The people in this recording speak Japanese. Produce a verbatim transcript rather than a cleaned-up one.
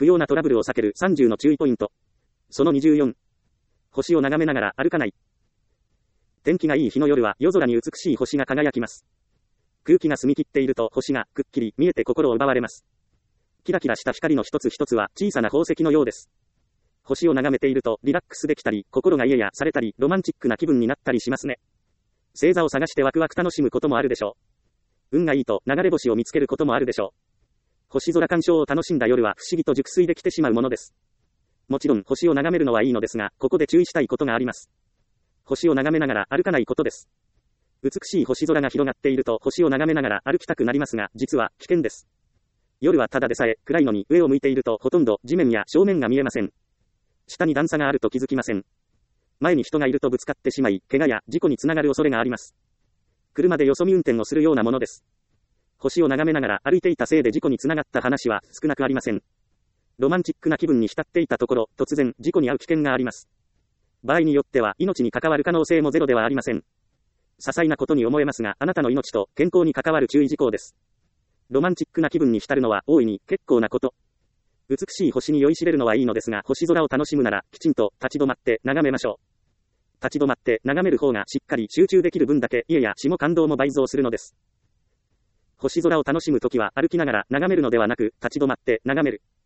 不要なトラブルを避けるさんじゅうの注意ポイント。そのにじゅうよん。星を眺めながら歩かない。天気がいい日の夜は夜空に美しい星が輝きます。空気が澄み切っていると星がくっきり見えて心を奪われます。キラキラした光の一つ一つは小さな宝石のようです。星を眺めているとリラックスできたり、心がイヤヤされたり、ロマンチックな気分になったりしますね。星座を探してワクワク楽しむこともあるでしょう。運がいいと流れ星を見つけることもあるでしょう。星空鑑賞を楽しんだ夜は不思議と熟睡できてしまうものです。もちろん星を眺めるのはいいのですが、ここで注意したいことがあります。星を眺めながら歩かないことです。美しい星空が広がっていると星を眺めながら歩きたくなりますが、実は危険です。夜はただでさえ暗いのに上を向いているとほとんど地面や正面が見えません。下に段差があると気づきません。前に人がいるとぶつかってしまい、怪我や事故につながる恐れがあります。車でよそ見運転をするようなものです。星を眺めながら歩いていたせいで事故につながった話は少なくありません。ロマンチックな気分に浸っていたところ、突然事故に遭う危険があります。場合によっては命に関わる可能性もゼロではありません。些細なことに思えますが、あなたの命と健康に関わる注意事項です。ロマンチックな気分に浸るのは大いに結構なこと。美しい星に酔いしれるのはいいのですが、星空を楽しむならきちんと立ち止まって眺めましょう。立ち止まって眺める方がしっかり集中できる分だけ家や詩も感動も倍増するのです。星空を楽しむときは歩きながら眺めるのではなく、立ち止まって眺める。